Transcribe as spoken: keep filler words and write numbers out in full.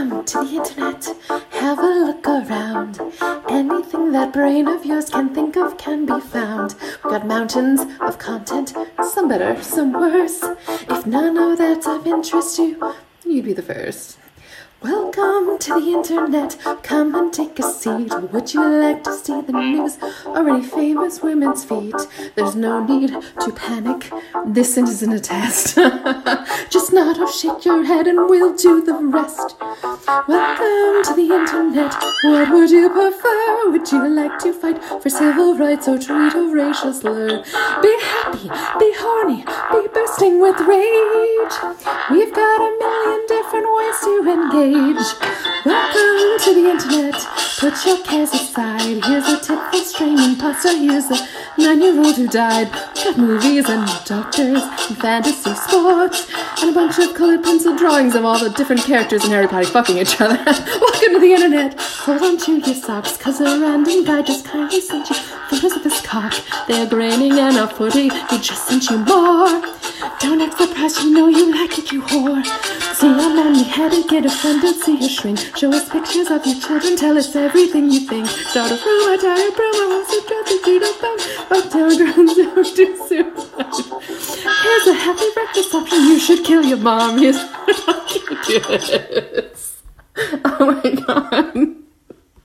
Welcome to the internet. Have a look around. Anything that brain of yours can think of can be found. We've got mountains of content, some better, some worse. If none of that's of interest you, you'd be the first. Welcome to the internet. Come and take a seat. Would you like to see the news or any famous women's feet? There's no need to panic. This isn't a test. Just nod or shake your head and we'll do the rest. Welcome to the internet. What would you prefer? Would you like to fight for civil rights or tweet a racial slur? Be happy, be horny, be bursting with rage. We've got a million different ways to engage. Welcome to the internet. Put your cares aside. Here's a tip for straining pasta. Here's a nine-year-old who died. Got movies and doctors and fantasy sports and a bunch of colored pencil drawings of all the different characters in Harry Potter fucking each other. Welcome to the internet. Hold on to your socks, cause a random guy just kindly sent you photos of his cock. They're graining and a footy. He just sent you more. Don't act surprised, you know you like it, you whore. See a man beheaded, get offended, see a shrink. Show us pictures of your children, tell us everything you think. Start a rumor, tie a promo, what's the dress, the freedom phone, but telegrams don't do suicide. Here's a happy breakfast option, you should kill your mom. Here's what you do. Oh my god.